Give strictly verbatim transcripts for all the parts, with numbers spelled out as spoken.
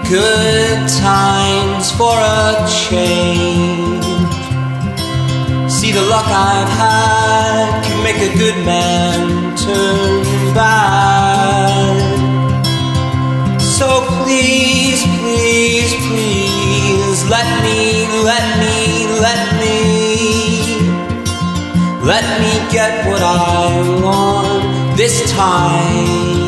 Good times for a change. See, the luck I've had can make a good man turn bad. So please, please, please, let me, let me, let me, let me get what I want this time.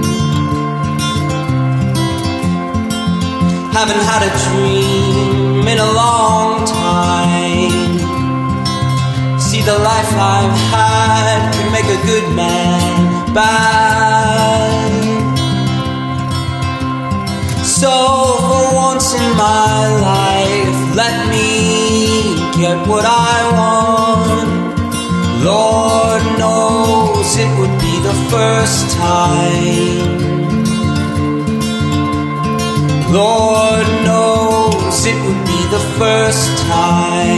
Haven't had a dream in a long time. See, the life I've had can make a good man bad. So for once in my life, let me get what I want. Lord knows it would be the first time. Lord knows it would be the first time.